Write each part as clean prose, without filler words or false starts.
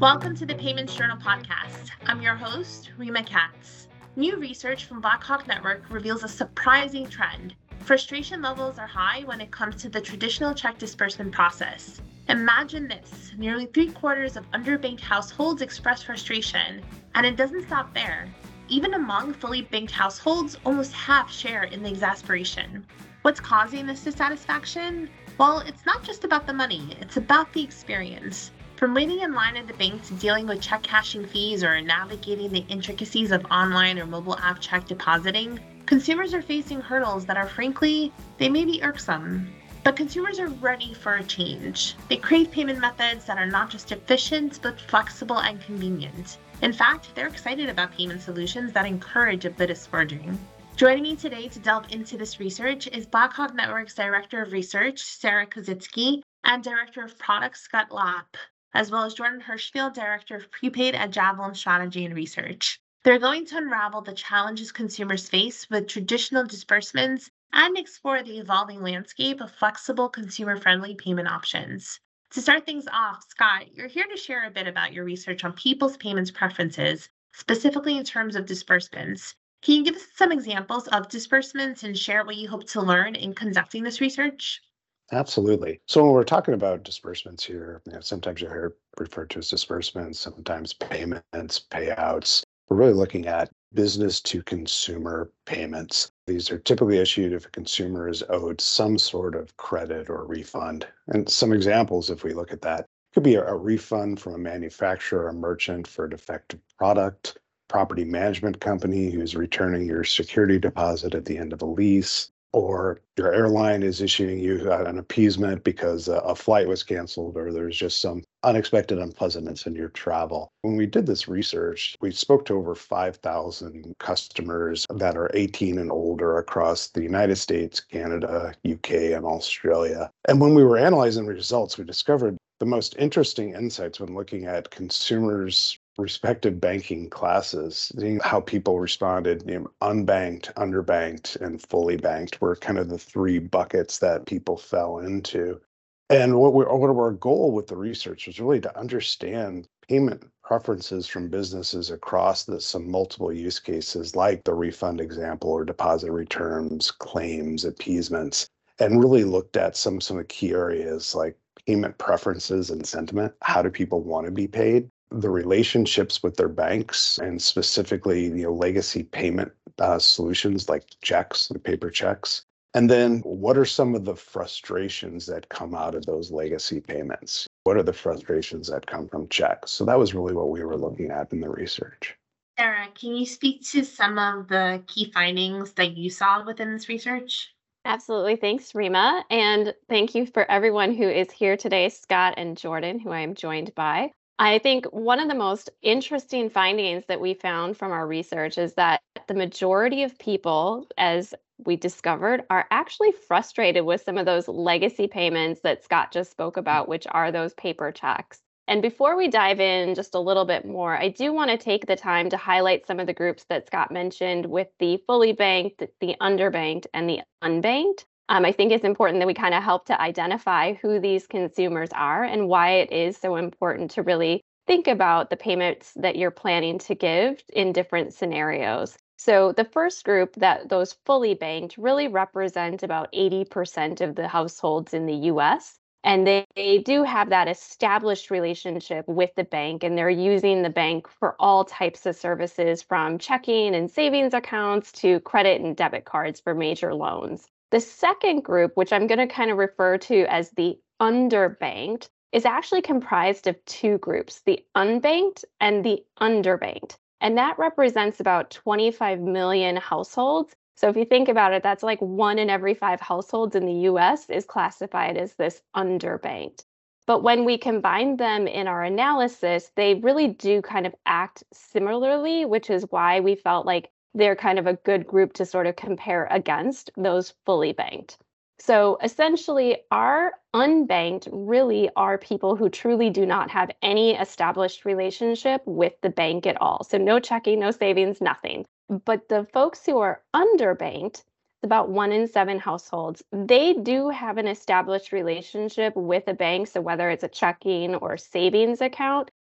Welcome to the Payments Journal podcast. I'm your host, Rima Katz. New research from Blackhawk Network reveals a surprising trend. Frustration levels are high when it comes to the traditional check disbursement process. Imagine this, nearly 3/4 of underbanked households express frustration, and it doesn't stop there. Even among fully banked households, almost half share in the exasperation. What's causing this dissatisfaction? Well, it's not just about the money, it's about the experience. From waiting in line at the bank to dealing with check cashing fees or navigating the intricacies of online or mobile app check depositing, consumers are facing hurdles that are frankly, they may be irksome. But consumers are ready for a change. They crave payment methods that are not just efficient, but flexible and convenient. In fact, they're excited about payment solutions that encourage a bit of splurging. Joining me today to delve into this research is Blackhawk Network's Director of Research, Sarah Kozitsky, and Director of Product, Scott Lapp, as well as Jordan Hirschfield, Director of Prepaid at Javelin Strategy and Research. They're going to unravel the challenges consumers face with traditional disbursements and explore the evolving landscape of flexible, consumer-friendly payment options. To start things off, Scott, you're here to share a bit about your research on people's payments preferences, specifically in terms of disbursements. Can you give us some examples of disbursements and share what you hope to learn in conducting this research? Absolutely. So when we're talking about disbursements here, sometimes you hear referred to as disbursements, sometimes payments, payouts. We're really looking at business to consumer payments. These are typically issued if a consumer is owed some sort of credit or refund. And some examples, if we look at that, could be a refund from a manufacturer or merchant for a defective product, property management company who's returning your security deposit at the end of a lease, or your airline is issuing you an appeasement because a flight was canceled or there's just some unexpected unpleasantness in your travel. When we did this research, we spoke to over 5,000 customers that are 18 and older across the United States, Canada, UK, and Australia. And when we were analyzing the results, we discovered the most interesting insights when looking at consumers' respective banking classes, seeing how people responded, unbanked, underbanked, and fully banked were kind of the three buckets that people fell into. And what our goal with the research was really to understand payment preferences from businesses across some multiple use cases, like the refund example or deposit returns, claims, appeasements, and really looked at some of the key areas like payment preferences and sentiment. How do people want to be paid? The relationships with their banks, and specifically, legacy payment solutions like checks, the paper checks. And then what are some of the frustrations that come out of those legacy payments? What are the frustrations that come from checks? So that was really what we were looking at in the research. Sarah, can you speak to some of the key findings that you saw within this research? Absolutely. Thanks, Rima. And thank you for everyone who is here today, Scott and Jordan, who I am joined by. I think one of the most interesting findings that we found from our research is that the majority of people, as we discovered, are actually frustrated with some of those legacy payments that Scott just spoke about, which are those paper checks. And before we dive in just a little bit more, I do want to take the time to highlight some of the groups that Scott mentioned with the fully banked, the underbanked, and the unbanked. I think it's important that we kind of help to identify who these consumers are and why it is so important to really think about the payments that you're planning to give in different scenarios. So the first group, that those fully banked, really represent about 80% of the households in the US. And they do have that established relationship with the bank, and they're using the bank for all types of services from checking and savings accounts to credit and debit cards for major loans. The second group, which I'm going to kind of refer to as the underbanked, is actually comprised of two groups, the unbanked and the underbanked. And that represents about 25 million households. So if you think about it, that's like 1 in every 5 households in the US is classified as this underbanked. But when we combine them in our analysis, they really do kind of act similarly, which is why we felt like they're kind of a good group to sort of compare against those fully banked. So essentially, our unbanked really are people who truly do not have any established relationship with the bank at all. So no checking, no savings, nothing. But the folks who are underbanked, about 1 in 7 households, they do have an established relationship with a bank. So whether it's a checking or savings account,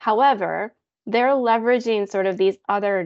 However, they're leveraging sort of these other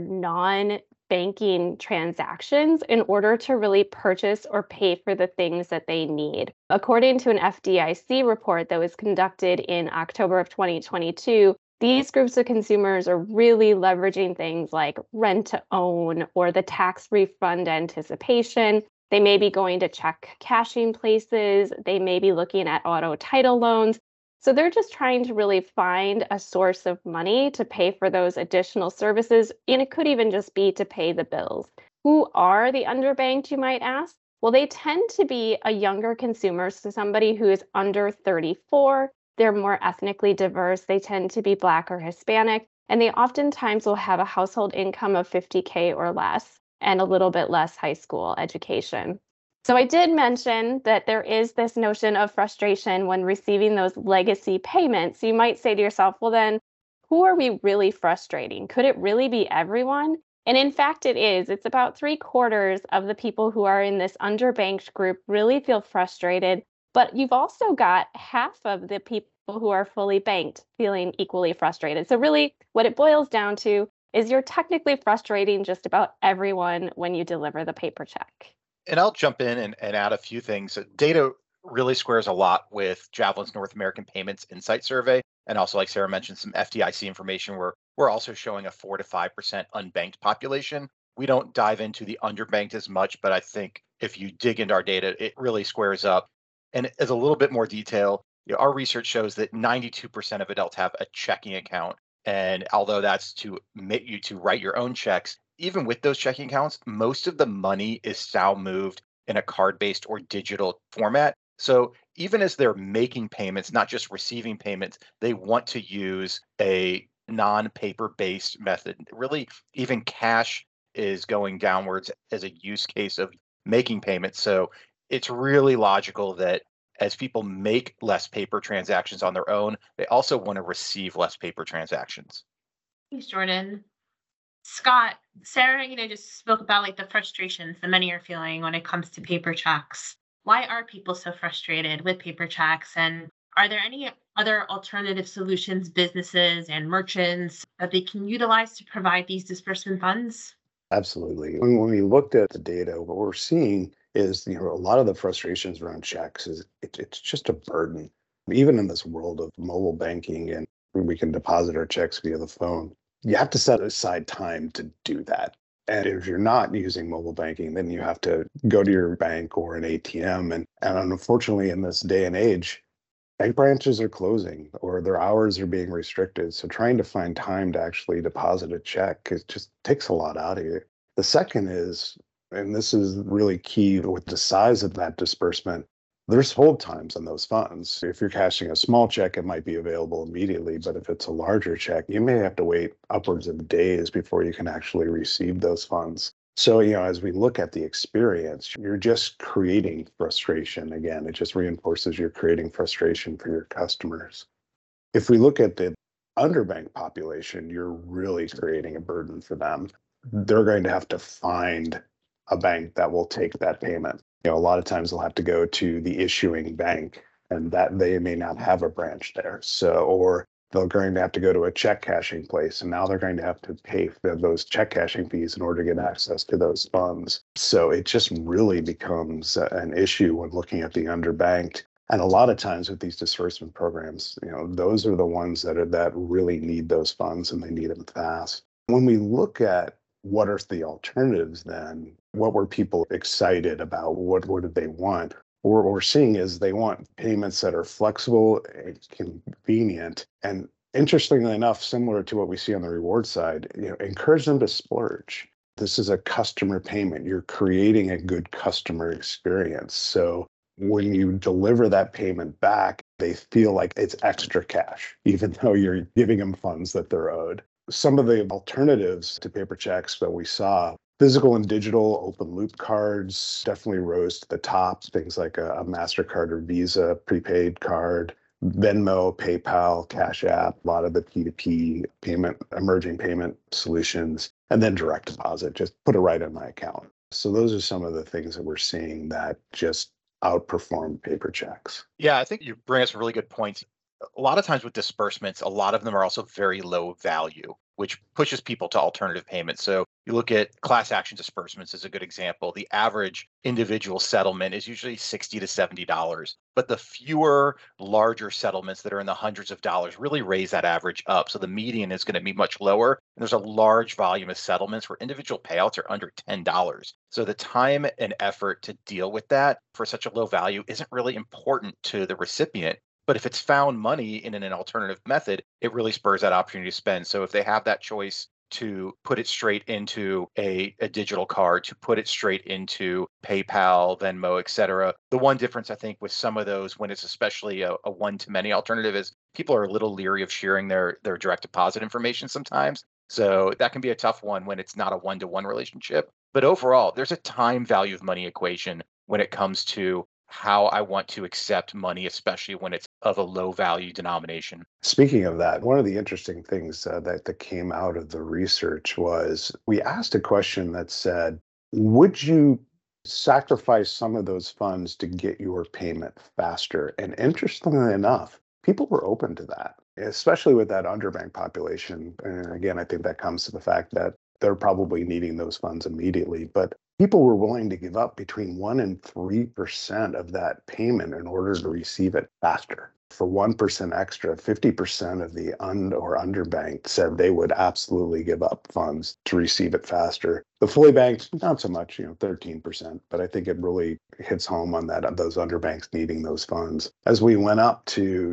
non-banking transactions in order to really purchase or pay for the things that they need. According to an FDIC report that was conducted in October of 2022, these groups of consumers are really leveraging things like rent to own or the tax refund anticipation. They may be going to check cashing places. They may be looking at auto title loans. So they're just trying to really find a source of money to pay for those additional services. And it could even just be to pay the bills. Who are the underbanked, you might ask? Well, they tend to be a younger consumer, so somebody who is under 34. They're more ethnically diverse. They tend to be Black or Hispanic, and they oftentimes will have a household income of 50K or less and a little bit less high school education. So I did mention that there is this notion of frustration when receiving those legacy payments. You might say to yourself, well, then who are we really frustrating? Could it really be everyone? And in fact, it is. It's about 3/4 of the people who are in this underbanked group really feel frustrated. But you've also got half of the people who are fully banked feeling equally frustrated. So really what it boils down to is you're technically frustrating just about everyone when you deliver the paper check. And I'll jump in and add a few things. Data really squares a lot with Javelin's North American Payments Insight Survey. And also, like Sarah mentioned, some FDIC information where we're also showing a 4 to 5% unbanked population. We don't dive into the underbanked as much, but I think if you dig into our data, it really squares up. And as a little bit more detail, our research shows that 92% of adults have a checking account. And although that's to make you to write your own checks, even with those checking accounts, most of the money is now moved in a card-based or digital format. So even as they're making payments, not just receiving payments, they want to use a non-paper-based method. Really, even cash is going downwards as a use case of making payments. So it's really logical that as people make less paper transactions on their own, they also want to receive less paper transactions. Thanks, Jordan. Scott, Sarah, just spoke about like the frustrations that many are feeling when it comes to paper checks. Why are people so frustrated with paper checks? And are there any other alternative solutions, businesses and merchants that they can utilize to provide these disbursement funds? Absolutely. When we looked at the data, what we're seeing is, a lot of the frustrations around checks is it's just a burden. Even in this world of mobile banking and we can deposit our checks via the phone, you have to set aside time to do that. And if you're not using mobile banking, then you have to go to your bank or an ATM. And unfortunately, in this day and age, bank branches are closing or their hours are being restricted. So trying to find time to actually deposit a check, it just takes a lot out of you. The second is, and this is really key with the size of that disbursement, there's hold times on those funds. If you're cashing a small check, it might be available immediately. But if it's a larger check, you may have to wait upwards of days before you can actually receive those funds. So, as we look at the experience, you're just creating frustration. Again, it just reinforces you're creating frustration for your customers. If we look at the underbanked population, you're really creating a burden for them. They're going to have to find a bank that will take that payment. A lot of times they'll have to go to the issuing bank and that they may not have a branch there. Or they're going to have to go to a check cashing place and now they're going to have to pay for those check cashing fees in order to get access to those funds. So it just really becomes an issue when looking at the underbanked. And a lot of times with these disbursement programs, those are the ones that really need those funds and they need them fast. When we look at what are the alternatives then? What were people excited about? What did they want? What we're seeing is they want payments that are flexible and convenient. And interestingly enough, similar to what we see on the reward side, encourage them to splurge. This is a customer payment. You're creating a good customer experience. So when you deliver that payment back, they feel like it's extra cash, even though you're giving them funds that they're owed. Some of the alternatives to paper checks that we saw, physical and digital open loop cards definitely rose to the top. Things like a MasterCard or Visa prepaid card, Venmo, PayPal, Cash App, a lot of the P2P emerging payment solutions, and then direct deposit, just put it right in my account. So those are some of the things that we're seeing that just outperform paper checks. Yeah, I think you bring up some really good points. a lot of times with disbursements, a lot of them are also very low value, which pushes people to alternative payments. So you look at class action disbursements as a good example. The average individual settlement is usually $60 to $70, but the fewer larger settlements that are in the hundreds of dollars really raise that average up. So the median is going to be much lower. And there's a large volume of settlements where individual payouts are under $10. So the time and effort to deal with that for such a low value isn't really important to the recipient. But if it's found money in an alternative method, it really spurs that opportunity to spend. So if they have that choice to put it straight into a digital card, to put it straight into PayPal, Venmo, et cetera. The one difference I think with some of those, when it's especially a one-to-many alternative, is people are a little leery of sharing their direct deposit information sometimes. So that can be a tough one when it's not a one-to-one relationship. But overall, there's a time value of money equation when it comes to how I want to accept money, especially when it's of a low value denomination. Speaking of that, one of the interesting things that came out of the research was we asked a question that said, would you sacrifice some of those funds to get your payment faster? And interestingly enough, people were open to that, especially with that underbanked population. And again, I think that comes to the fact that they're probably needing those funds immediately. But people were willing to give up between 1% and 3% of that payment in order to receive it faster. For 1% extra, 50% of the underbanked said they would absolutely give up funds to receive it faster. The fully banked, not so much, 13%, but I think it really hits home on that, those underbanks needing those funds. As we went up to,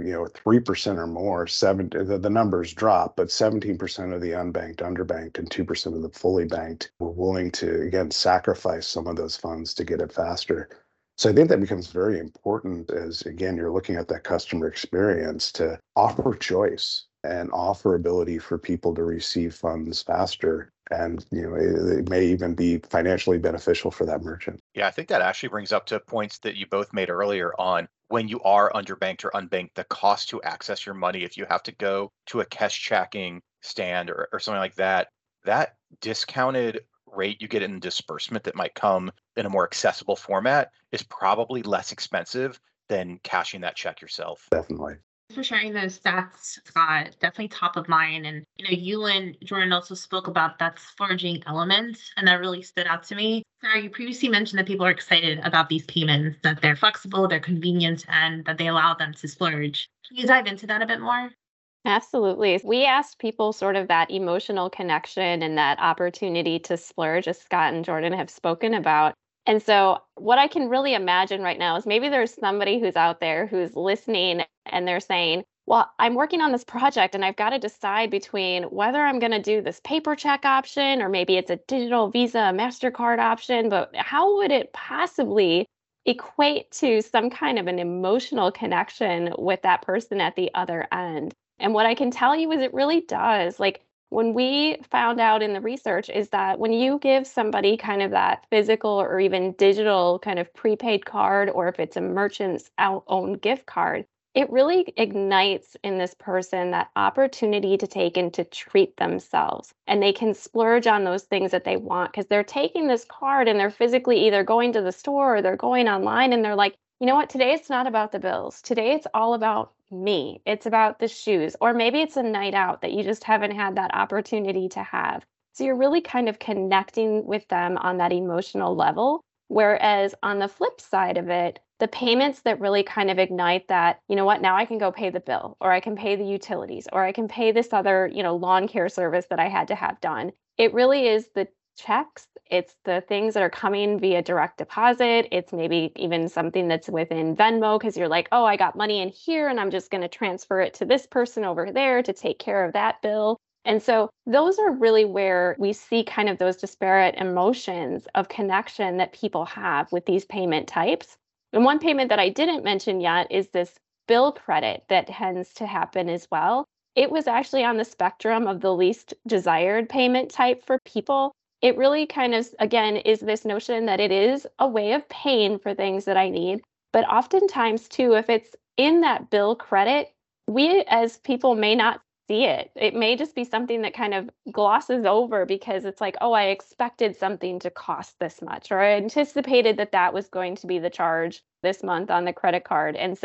3% or more, the numbers dropped, but 17% of the unbanked, underbanked, and 2% of the fully banked were willing to, again, sacrifice some of those funds to get it faster. So I think that becomes very important as, again, you're looking at that customer experience to offer choice and offer ability for people to receive funds faster. And, it may even be financially beneficial for that merchant. Yeah, I think that actually brings up to points that you both made earlier on when you are underbanked or unbanked, the cost to access your money. If you have to go to a cash checking stand or something like that, that discounted rate you get in disbursement that might come in a more accessible format is probably less expensive than cashing that check yourself. Definitely. For sharing those stats, Scott. Definitely top of mind. And you and Jordan also spoke about that splurging element, and that really stood out to me. Sarah, you previously mentioned that people are excited about these payments, that they're flexible, they're convenient, and that they allow them to splurge. Can you dive into that a bit more? Absolutely. We asked people sort of that emotional connection and that opportunity to splurge, as Scott and Jordan have spoken about. And so, what I can really imagine right now is maybe there's somebody who's out there who's listening and they're saying, well, I'm working on this project and I've got to decide between whether I'm going to do this paper check option or maybe it's a digital Visa, MasterCard option. But how would it possibly equate to some kind of an emotional connection with that person at the other end? And what I can tell you is it really does. Like when we found out in the research is that when you give somebody kind of that physical or even digital kind of prepaid card, or if it's a merchant's own gift card, it really ignites in this person that opportunity to take and to treat themselves. And they can splurge on those things that they want because they're taking this card and they're physically either going to the store or they're going online and they're like, you know what, today it's not about the bills. Today it's all about me. It's about the shoes, or maybe it's a night out that you just haven't had that opportunity to have. So you're really kind of connecting with them on that emotional level. Whereas on the flip side of it, the payments that really kind of ignite that, you know what, now I can go pay the bill, or I can pay the utilities, or I can pay this other, lawn care service that I had to have done. It really is the checks. It's the things that are coming via direct deposit. It's maybe even something that's within Venmo because you're like, oh, I got money in here and I'm just going to transfer it to this person over there to take care of that bill. And so those are really where we see kind of those disparate emotions of connection that people have with these payment types. And one payment that I didn't mention yet is this bill credit that tends to happen as well. It was actually on the spectrum of the least desired payment type for people. It really kind of, again, is this notion that it is a way of paying for things that I need. But oftentimes, too, if it's in that bill credit, we as people may not see it. It may just be something that kind of glosses over because it's like, oh, I expected something to cost this much, or I anticipated that that was going to be the charge this month on the credit card. And so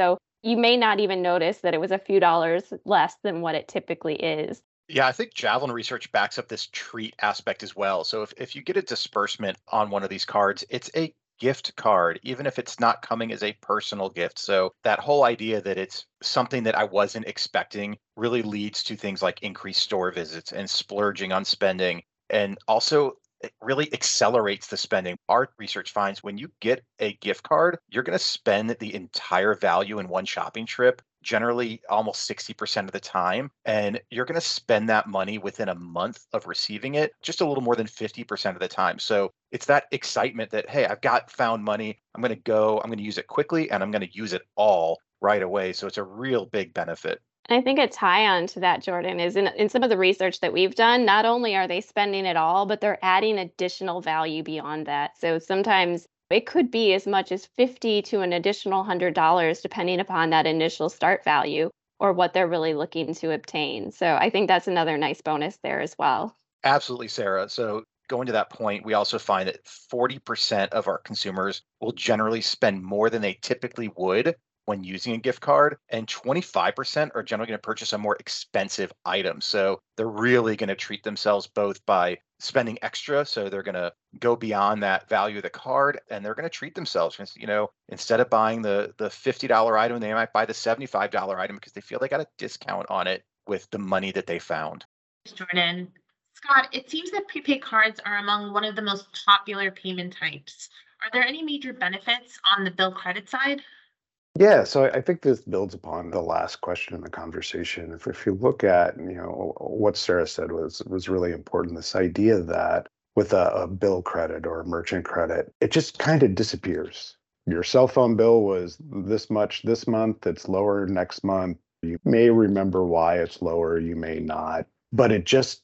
you may not even notice that it was a few dollars less than what it typically is. Yeah, I think Javelin research backs up this treat aspect as well. So if you get a disbursement on one of these cards, it's a gift card, even if it's not coming as a personal gift. So that whole idea that it's something that I wasn't expecting really leads to things like increased store visits and splurging on spending. And also, it really accelerates the spending. Our research finds when you get a gift card, you're going to spend the entire value in one shopping trip, generally almost 60% of the time. And you're going to spend that money within a month of receiving it, just a little more than 50% of the time. So it's that excitement that, hey, I've got found money. I'm going to use it quickly, and I'm going to use it all right away. So it's a real big benefit. And I think a tie on to that, Jordan, is in some of the research that we've done, not only are they spending it all, but they're adding additional value beyond that. So sometimes it could be as much as $50 to an additional $100, depending upon that initial start value or what they're really looking to obtain. So I think that's another nice bonus there as well. Absolutely, Sarah. So going to that point, we also find that 40% of our consumers will generally spend more than they typically would when using a gift card, and 25% are generally going to purchase a more expensive item. So they're really going to treat themselves both by spending extra. So they're going to go beyond that value of the card, and they're going to treat themselves. Instead of buying the $50 item, they might buy the $75 item because they feel they got a discount on it with the money that they found. Jordan. Scott, it seems that prepaid cards are among one of the most popular payment types. Are there any major benefits on the bill credit side? Yeah, so I think this builds upon the last question in the conversation. If you look at, what Sarah said was really important, this idea that with a bill credit or a merchant credit, it just kind of disappears. Your cell phone bill was this much this month, it's lower next month. You may remember why it's lower, you may not, but it just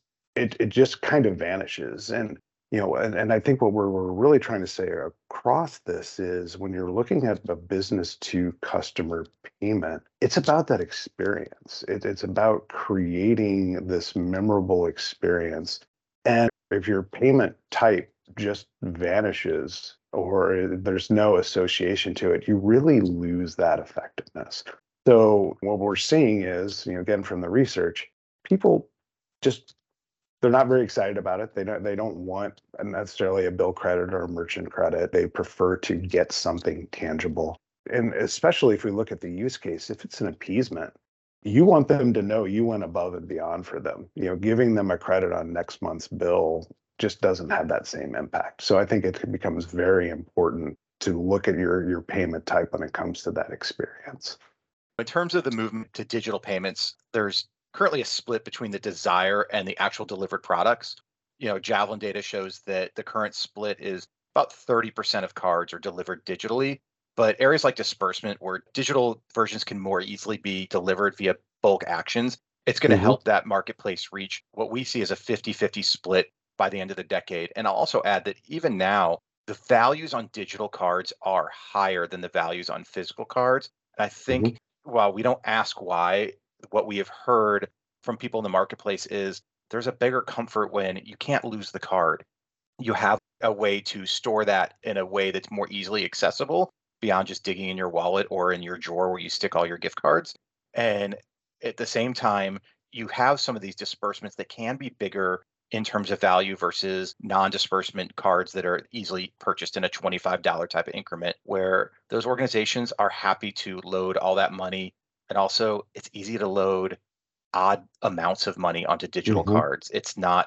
kind of vanishes. And and I think what we're really trying to say across this is when you're looking at a business to customer payment, it's about that experience. It's about creating this memorable experience. And if your payment type just vanishes or there's no association to it, you really lose that effectiveness. So what we're seeing is, again, from the research, people just they're not very excited about it. They don't want necessarily a bill credit or a merchant credit. They prefer to get something tangible. And especially if we look at the use case, if it's an appeasement, you want them to know you went above and beyond for them. Giving them a credit on next month's bill just doesn't have that same impact. So I think it becomes very important to look at your payment type when it comes to that experience. In terms of the movement to digital payments, there's currently a split between the desire and the actual delivered products. Javelin data shows that the current split is about 30% of cards are delivered digitally, but areas like disbursement where digital versions can more easily be delivered via bulk actions, it's going to help that marketplace reach what we see as a 50-50 split by the end of the decade. And I'll also add that even now, the values on digital cards are higher than the values on physical cards. And I think while we don't ask why, what we have heard from people in the marketplace is there's a bigger comfort when you can't lose the card. You have a way to store that in a way that's more easily accessible beyond just digging in your wallet or in your drawer where you stick all your gift cards. And at the same time, you have some of these disbursements that can be bigger in terms of value versus non-disbursement cards that are easily purchased in a $25 type of increment, where those organizations are happy to load all that money. And also, it's easy to load odd amounts of money onto digital cards. It's not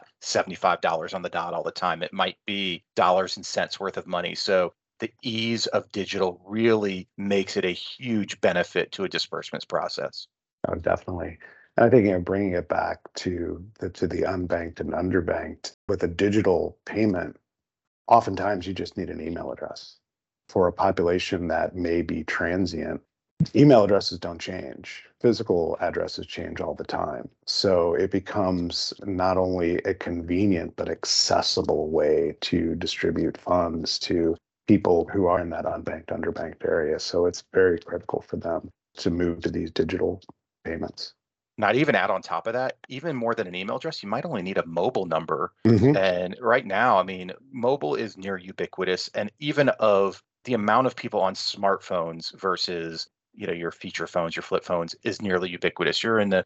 $75 on the dot all the time. It might be dollars and cents worth of money. So the ease of digital really makes it a huge benefit to a disbursements process. Oh, definitely. And I think bringing it back to the unbanked and underbanked with a digital payment, oftentimes you just need an email address. For a population that may be transient, email addresses don't change. Physical addresses change all the time. So it becomes not only a convenient but accessible way to distribute funds to people who are in that unbanked, underbanked area. So it's very critical for them to move to these digital payments. Not even add on top of that, even more than an email address, you might only need a mobile number. And right now, mobile is near ubiquitous. And even of the amount of people on smartphones versus your feature phones, your flip phones is nearly ubiquitous. You're in the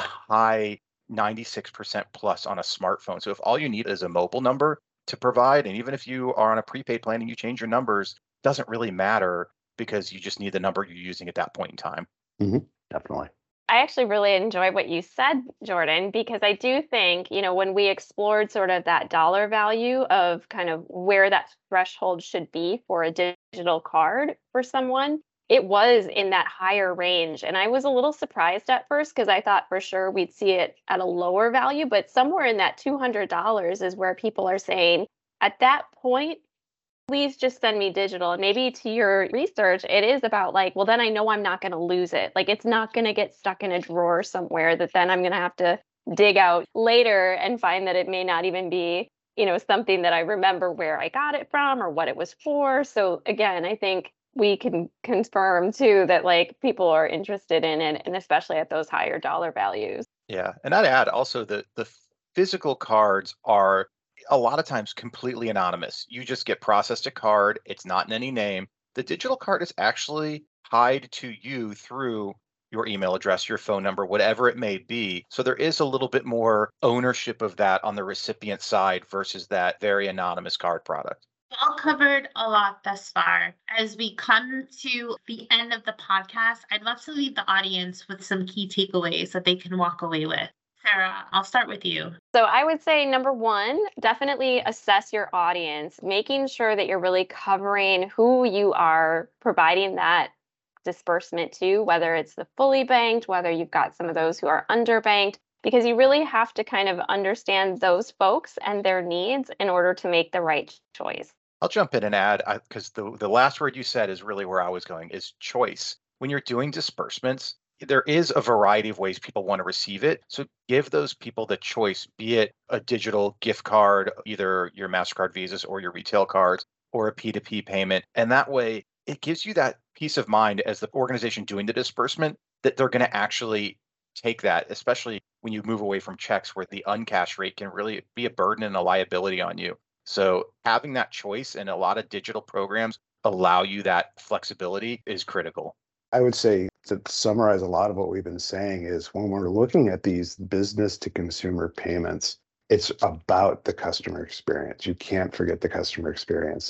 high 96% plus on a smartphone. So if all you need is a mobile number to provide, and even if you are on a prepaid plan and you change your numbers, doesn't really matter because you just need the number you're using at that point in time. Definitely. I actually really enjoy what you said, Jordan, because I do think, when we explored sort of that dollar value of kind of where that threshold should be for a digital card for someone, it was in that higher range. And I was a little surprised at first because I thought for sure we'd see it at a lower value, but somewhere in that $200 is where people are saying, at that point, please just send me digital. And maybe to your research, it is about like, well, then I know I'm not going to lose it. Like it's not going to get stuck in a drawer somewhere that then I'm going to have to dig out later and find that it may not even be, something that I remember where I got it from or what it was for. So again, I think we can confirm too that like people are interested in it, and especially at those higher dollar values. Yeah. And I'd add also the physical cards are a lot of times completely anonymous. You just get processed a card. It's not in any name. The digital card is actually tied to you through your email address, your phone number, whatever it may be. So there is a little bit more ownership of that on the recipient side versus that very anonymous card product. All covered a lot thus far. As we come to the end of the podcast, I'd love to leave the audience with some key takeaways that they can walk away with. Sarah, I'll start with you. So I would say number one, definitely assess your audience, making sure that you're really covering who you are providing that disbursement to, whether it's the fully banked, whether you've got some of those who are underbanked, because you really have to kind of understand those folks and their needs in order to make the right choice. I'll jump in and add, because the last word you said is really where I was going, is choice. When you're doing disbursements, there is a variety of ways people want to receive it. So give those people the choice, be it a digital gift card, either your MasterCard Visas or your retail cards, or a P2P payment. And that way, it gives you that peace of mind as the organization doing the disbursement that they're going to actually take that, especially when you move away from checks where the uncashed rate can really be a burden and a liability on you. So having that choice, and a lot of digital programs allow you that flexibility, is critical. I would say, to summarize a lot of what we've been saying, is when we're looking at these business to consumer payments, it's about the customer experience. You can't forget the customer experience.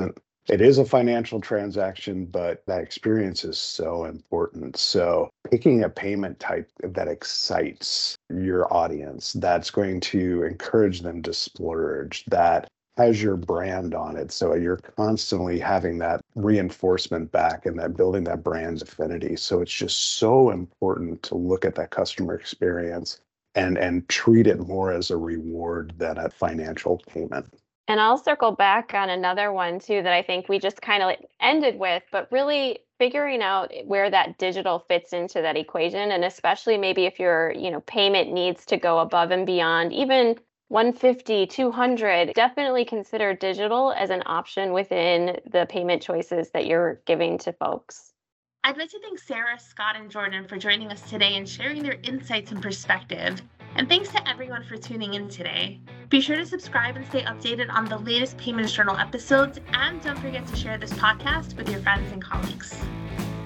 It is a financial transaction, but that experience is so important. So picking a payment type that excites your audience, that's going to encourage them to splurge, that has your brand on it. So you're constantly having that reinforcement back and that building that brand affinity. So it's just so important to look at that customer experience and treat it more as a reward than a financial payment. And I'll circle back on another one too that I think we just kind of ended with, but really figuring out where that digital fits into that equation. And especially maybe if your, payment needs to go above and beyond, even $150, $200, definitely consider digital as an option within the payment choices that you're giving to folks. I'd like to thank Sarah, Scott, and Jordan for joining us today and sharing their insights and perspective. And thanks to everyone for tuning in today. Be sure to subscribe and stay updated on the latest Payments Journal episodes, and don't forget to share this podcast with your friends and colleagues.